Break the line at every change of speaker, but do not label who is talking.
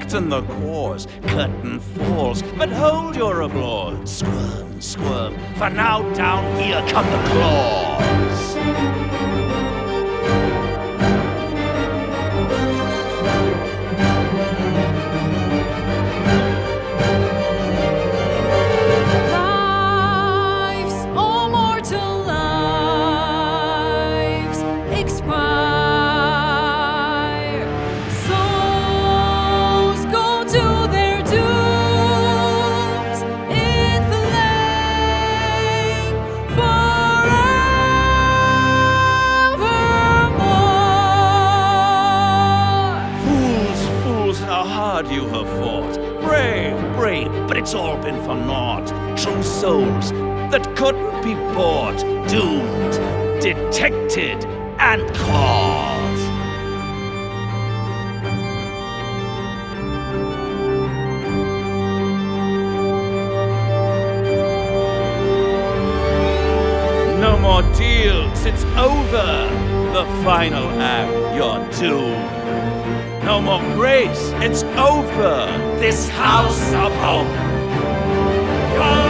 threaten the cause. Curtain falls, but hold your applause. Squirm, squirm, for now down here come the claws. How hard you have fought. Brave, brave, but it's all been for naught. True souls that couldn't be bought. Doomed, detected, and caught. No more deals, it's over. The final act, you're doomed. No more grace, it's over. This house of hope.